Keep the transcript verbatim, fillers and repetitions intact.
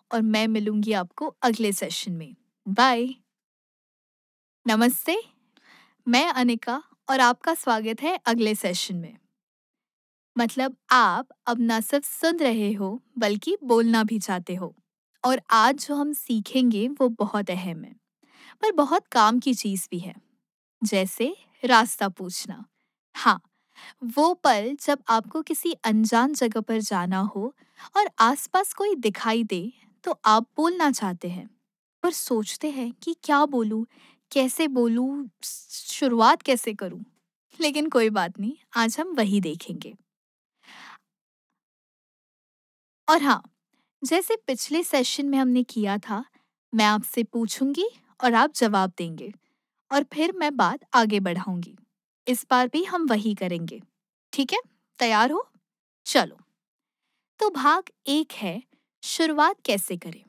और मैं मिलूंगी आपको अगले सेशन में। बाय। नमस्ते, मैं अनिका और आपका स्वागत है अगले सेशन में। मतलब आप अब ना सिर्फ सुन रहे हो बल्कि बोलना भी चाहते हो। और आज जो हम सीखेंगे वो बहुत अहम है, पर बहुत काम की चीज़ भी है। जैसे रास्ता पूछना। हाँ, वो पल जब आपको किसी अनजान जगह पर जाना हो और आसपास कोई दिखाई दे, तो आप बोलना चाहते हैं पर सोचते हैं कि क्या बोलूं, कैसे बोलूं, शुरुआत कैसे करूं। लेकिन कोई बात नहीं, आज हम वही देखेंगे। और हाँ, जैसे पिछले सेशन में हमने किया था, मैं आपसे पूछूंगी और आप जवाब देंगे और फिर मैं बात आगे बढ़ाऊंगी। इस बार भी हम वही करेंगे। ठीक है? तैयार हो? चलो। तो भाग एक है, शुरुआत कैसे करें।